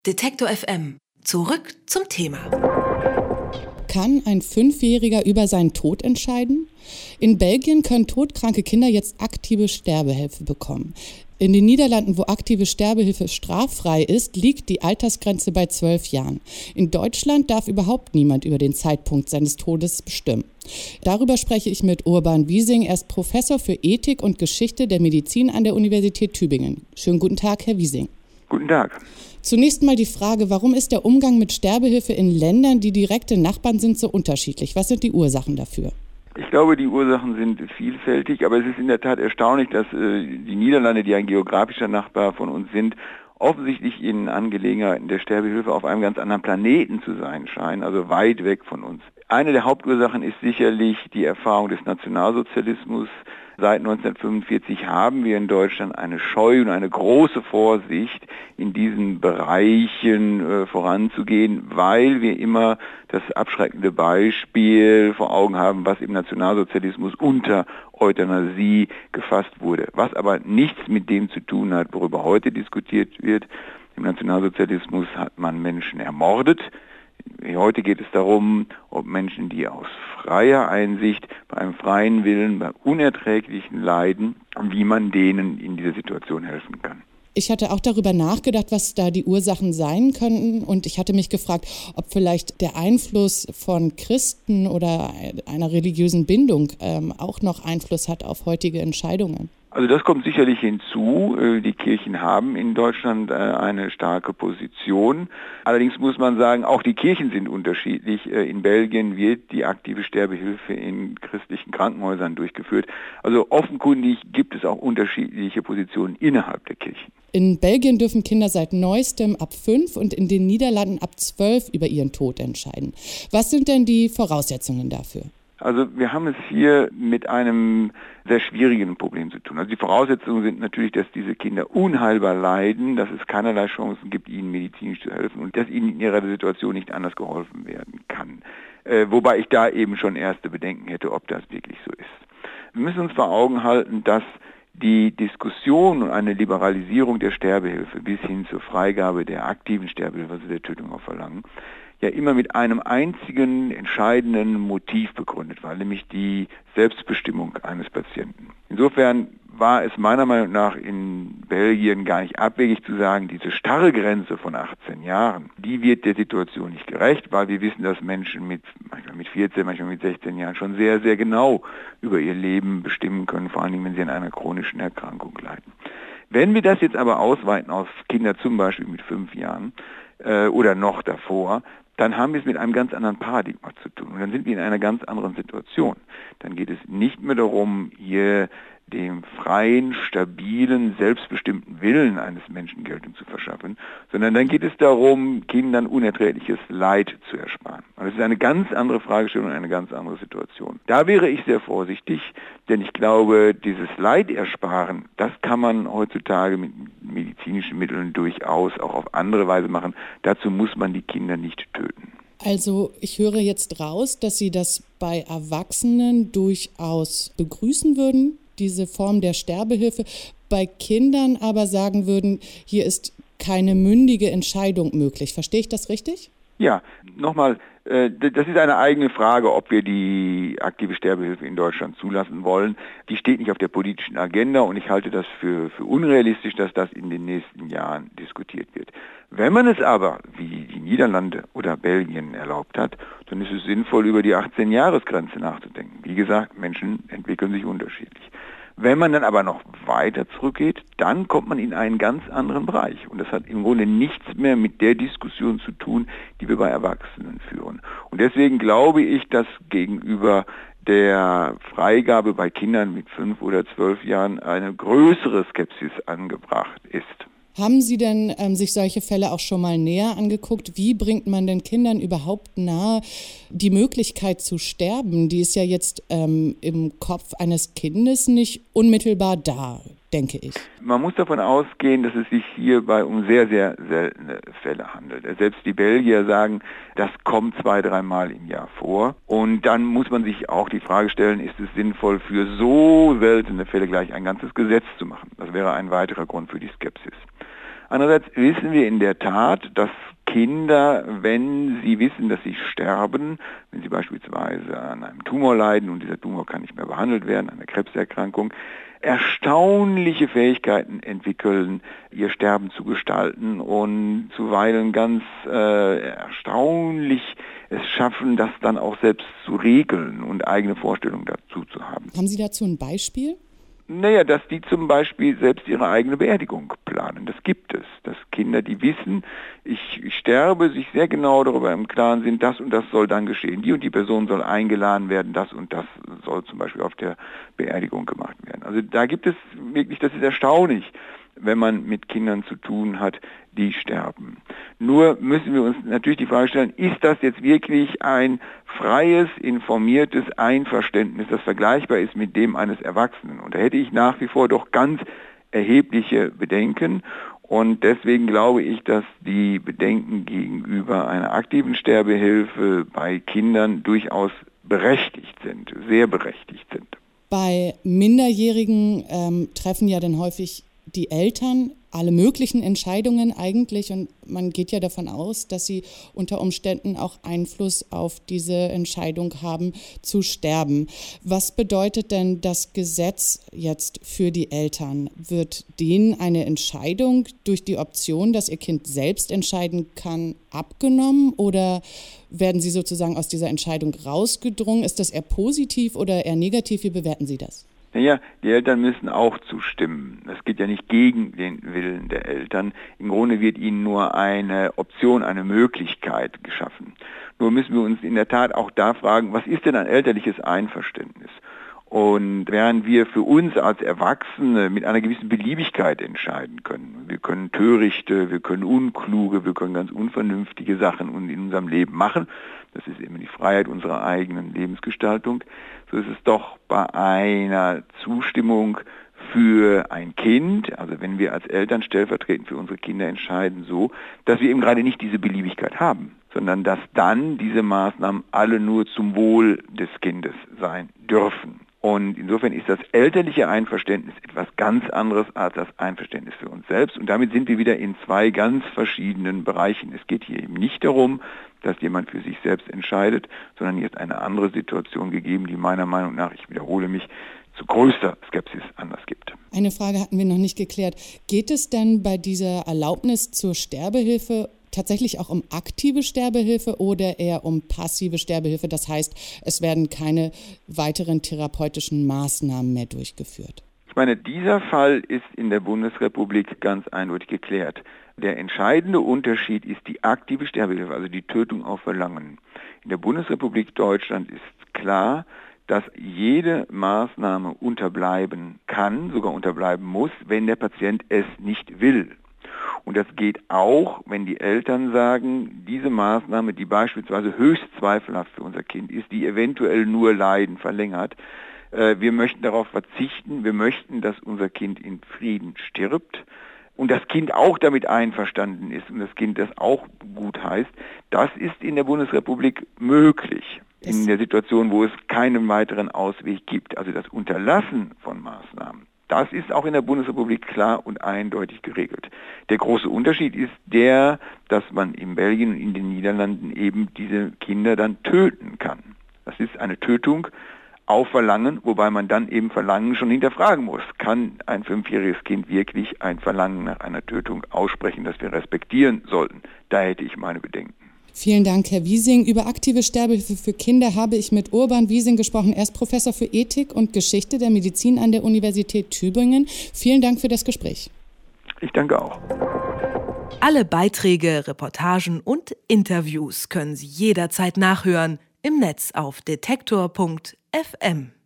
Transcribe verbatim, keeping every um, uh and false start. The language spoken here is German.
Detektor F M. Zurück zum Thema. Kann ein Fünfjähriger über seinen Tod entscheiden? In Belgien können todkranke Kinder jetzt aktive Sterbehilfe bekommen. In den Niederlanden, wo aktive Sterbehilfe straffrei ist, liegt die Altersgrenze bei zwölf Jahren. In Deutschland darf überhaupt niemand über den Zeitpunkt seines Todes bestimmen. Darüber spreche ich mit Urban Wiesing. Er ist Professor für Ethik und Geschichte der Medizin an der Universität Tübingen. Schönen guten Tag, Herr Wiesing. Guten Tag. Zunächst mal die Frage, warum ist der Umgang mit Sterbehilfe in Ländern, die direkte Nachbarn sind, so unterschiedlich? Was sind die Ursachen dafür? Ich glaube, die Ursachen sind vielfältig, aber es ist in der Tat erstaunlich, dass äh, die Niederlande, die ein geografischer Nachbar von uns sind, offensichtlich in Angelegenheiten der Sterbehilfe auf einem ganz anderen Planeten zu sein scheinen, also weit weg von uns. Eine der Hauptursachen ist sicherlich die Erfahrung des Nationalsozialismus. Seit neunzehnhundertfünfundvierzig haben wir in Deutschland eine Scheu und eine große Vorsicht, in diesen Bereichen äh, voranzugehen, weil wir immer das abschreckende Beispiel vor Augen haben, was im Nationalsozialismus unter Euthanasie gefasst wurde. Was aber nichts mit dem zu tun hat, worüber heute diskutiert wird. Im Nationalsozialismus hat man Menschen ermordet. Heute geht es darum, ob Menschen, die aus freier Einsicht, bei einem freien Willen, bei unerträglichen Leiden, wie man denen in dieser Situation helfen kann. Ich hatte auch darüber nachgedacht, was da die Ursachen sein könnten, und ich hatte mich gefragt, ob vielleicht der Einfluss von Christen oder einer religiösen Bindung ähm, auch noch Einfluss hat auf heutige Entscheidungen. Also das kommt sicherlich hinzu. Die Kirchen haben in Deutschland eine starke Position. Allerdings muss man sagen, auch die Kirchen sind unterschiedlich. In Belgien wird die aktive Sterbehilfe in christlichen Krankenhäusern durchgeführt. Also offenkundig gibt es auch unterschiedliche Positionen innerhalb der Kirchen. In Belgien dürfen Kinder seit neuestem ab fünf und in den Niederlanden ab zwölf über ihren Tod entscheiden. Was sind denn die Voraussetzungen dafür? Also wir haben es hier mit einem sehr schwierigen Problem zu tun. Also die Voraussetzungen sind natürlich, dass diese Kinder unheilbar leiden, dass es keinerlei Chancen gibt, ihnen medizinisch zu helfen und dass ihnen in ihrer Situation nicht anders geholfen werden kann. Äh, wobei ich da eben schon erste Bedenken hätte, ob das wirklich so ist. Wir müssen uns vor Augen halten, dass die Diskussion und eine Liberalisierung der Sterbehilfe bis hin zur Freigabe der aktiven Sterbehilfe, also der Tötung auf Verlangen, ja immer mit einem einzigen entscheidenden Motiv begründet war, nämlich die Selbstbestimmung eines Patienten. Insofern war es meiner Meinung nach in Belgien gar nicht abwegig zu sagen, diese starre Grenze von achtzehn Jahren, die wird der Situation nicht gerecht, weil wir wissen, dass Menschen mit manchmal mit vierzehn, manchmal mit sechzehn Jahren schon sehr, sehr genau über ihr Leben bestimmen können, vor allem wenn sie an einer chronischen Erkrankung leiden. Wenn wir das jetzt aber ausweiten auf Kinder zum Beispiel mit fünf Jahren äh, oder noch davor, dann haben wir es mit einem ganz anderen Paradigma zu tun. Und dann sind wir in einer ganz anderen Situation. Dann geht es nicht mehr darum, hier dem freien, stabilen, selbstbestimmten Willen eines Menschen Geltung zu verschaffen, sondern dann geht es darum, Kindern unerträgliches Leid zu ersparen. Und das ist eine ganz andere Fragestellung und eine ganz andere Situation. Da wäre ich sehr vorsichtig, denn ich glaube, dieses Leid ersparen, das kann man heutzutage mit medizinischen Mitteln durchaus auch auf andere Weise machen. Dazu muss man die Kinder nicht töten. Also ich höre jetzt raus, dass Sie das bei Erwachsenen durchaus begrüßen würden, diese Form der Sterbehilfe, bei Kindern aber sagen würden, hier ist keine mündige Entscheidung möglich. Verstehe ich das richtig? Ja, nochmal, äh, das ist eine eigene Frage, ob wir die aktive Sterbehilfe in Deutschland zulassen wollen. Die steht nicht auf der politischen Agenda und ich halte das für, für unrealistisch, dass das in den nächsten Jahren diskutiert wird. Wenn man es aber, wie die Niederlande oder Belgien erlaubt hat, dann ist es sinnvoll, über die achtzehn-Jahres-Grenze nachzudenken. Wie gesagt, Menschen entwickeln sich unterschiedlich. Wenn man dann aber noch weiter zurückgeht, dann kommt man in einen ganz anderen Bereich. Und das hat im Grunde nichts mehr mit der Diskussion zu tun, die wir bei Erwachsenen führen. Und deswegen glaube ich, dass gegenüber der Freigabe bei Kindern mit fünf oder zwölf Jahren eine größere Skepsis angebracht ist. Haben Sie denn ähm, sich solche Fälle auch schon mal näher angeguckt? Wie bringt man den Kindern überhaupt nahe, die Möglichkeit zu sterben? Die ist ja jetzt ähm, im Kopf eines Kindes nicht unmittelbar da, denke ich. Man muss davon ausgehen, dass es sich hierbei um sehr, sehr seltene Fälle handelt. Selbst die Belgier sagen, das kommt zwei, dreimal im Jahr vor. Und dann muss man sich auch die Frage stellen, ist es sinnvoll, für so seltene Fälle gleich ein ganzes Gesetz zu machen? Das wäre ein weiterer Grund für die Skepsis. Andererseits wissen wir in der Tat, dass Kinder, wenn sie wissen, dass sie sterben, wenn sie beispielsweise an einem Tumor leiden und dieser Tumor kann nicht mehr behandelt werden, einer Krebserkrankung, erstaunliche Fähigkeiten entwickeln, ihr Sterben zu gestalten und zuweilen ganz äh, erstaunlich es schaffen, das dann auch selbst zu regeln und eigene Vorstellungen dazu zu haben. Haben Sie dazu ein Beispiel? Naja, dass die zum Beispiel selbst ihre eigene Beerdigung planen. Das gibt es. Dass Kinder, die wissen, ich, ich sterbe, sich sehr genau darüber im Klaren sind, das und das soll dann geschehen. Die und die Person soll eingeladen werden, das und das soll zum Beispiel auf der Beerdigung gemacht werden. Also da gibt es wirklich, das ist erstaunlich, wenn man mit Kindern zu tun hat, die sterben. Nur müssen wir uns natürlich die Frage stellen, ist das jetzt wirklich ein freies, informiertes Einverständnis, das vergleichbar ist mit dem eines Erwachsenen? Und da hätte ich nach wie vor doch ganz erhebliche Bedenken. Und deswegen glaube ich, dass die Bedenken gegenüber einer aktiven Sterbehilfe bei Kindern durchaus berechtigt sind, sehr berechtigt sind. Bei Minderjährigen ähm, treffen ja dann häufig die Eltern alle möglichen Entscheidungen eigentlich und man geht ja davon aus, dass sie unter Umständen auch Einfluss auf diese Entscheidung haben, zu sterben. Was bedeutet denn das Gesetz jetzt für die Eltern? Wird denen eine Entscheidung durch die Option, dass ihr Kind selbst entscheiden kann, abgenommen oder werden sie sozusagen aus dieser Entscheidung rausgedrungen? Ist das eher positiv oder eher negativ? Wie bewerten Sie das? Naja, die Eltern müssen auch zustimmen. Es geht ja nicht gegen den Willen der Eltern. Im Grunde wird ihnen nur eine Option, eine Möglichkeit geschaffen. Nur müssen wir uns in der Tat auch da fragen, was ist denn ein elterliches Einverständnis? Und während wir für uns als Erwachsene mit einer gewissen Beliebigkeit entscheiden können, wir können törichte, wir können unkluge, wir können ganz unvernünftige Sachen in unserem Leben machen, das ist immer die Freiheit unserer eigenen Lebensgestaltung, so ist es doch bei einer Zustimmung für ein Kind, also wenn wir als Eltern stellvertretend für unsere Kinder entscheiden, so, dass wir eben gerade nicht diese Beliebigkeit haben, sondern dass dann diese Maßnahmen alle nur zum Wohl des Kindes sein dürfen. Und insofern ist das elterliche Einverständnis etwas ganz anderes als das Einverständnis für uns selbst. Und damit sind wir wieder in zwei ganz verschiedenen Bereichen. Es geht hier eben nicht darum, dass jemand für sich selbst entscheidet, sondern hier ist eine andere Situation gegeben, die meiner Meinung nach, ich wiederhole mich, zu größter Skepsis Anlass gibt. Eine Frage hatten wir noch nicht geklärt. Geht es denn bei dieser Erlaubnis zur Sterbehilfe tatsächlich auch um aktive Sterbehilfe oder eher um passive Sterbehilfe? Das heißt, es werden keine weiteren therapeutischen Maßnahmen mehr durchgeführt. Ich meine, dieser Fall ist in der Bundesrepublik ganz eindeutig geklärt. Der entscheidende Unterschied ist die aktive Sterbehilfe, also die Tötung auf Verlangen. In der Bundesrepublik Deutschland ist klar, dass jede Maßnahme unterbleiben kann, sogar unterbleiben muss, wenn der Patient es nicht will. Und das geht auch, wenn die Eltern sagen, diese Maßnahme, die beispielsweise höchst zweifelhaft für unser Kind ist, die eventuell nur Leiden verlängert, äh, wir möchten darauf verzichten, wir möchten, dass unser Kind in Frieden stirbt und das Kind auch damit einverstanden ist und das Kind das auch gut heißt, das ist in der Bundesrepublik möglich. In der Situation, wo es keinen weiteren Ausweg gibt. Also das Unterlassen von Maßnahmen, das ist auch in der Bundesrepublik klar und eindeutig geregelt. Der große Unterschied ist der, dass man in Belgien und in den Niederlanden eben diese Kinder dann töten kann. Das ist eine Tötung auf Verlangen, wobei man dann eben Verlangen schon hinterfragen muss. Kann ein fünfjähriges Kind wirklich ein Verlangen nach einer Tötung aussprechen, das wir respektieren sollten? Da hätte ich meine Bedenken. Vielen Dank, Herr Wiesing. Über aktive Sterbehilfe für Kinder habe ich mit Urban Wiesing gesprochen. Er ist Professor für Ethik und Geschichte der Medizin an der Universität Tübingen. Vielen Dank für das Gespräch. Ich danke auch. Alle Beiträge, Reportagen und Interviews können Sie jederzeit nachhören im Netz auf detektor punkt f m.